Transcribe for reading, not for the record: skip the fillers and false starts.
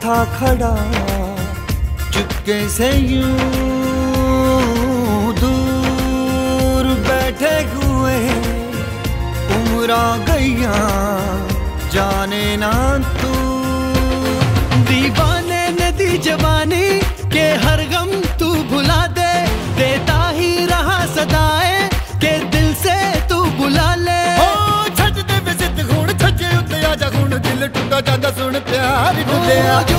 था खड़ा चुपके से यूं दूर बैठे हुए, उम्र आ गईया जाने ना तू। दीवाने ने दी जवानी के हर गम तू भुला दे, देता ही रहा सदाएं के दिल से तू बुला ले। छज दे विजित खून छजे उत्ते आजा खून, दिल टूटा जांदा सुन प्यार डुलिया।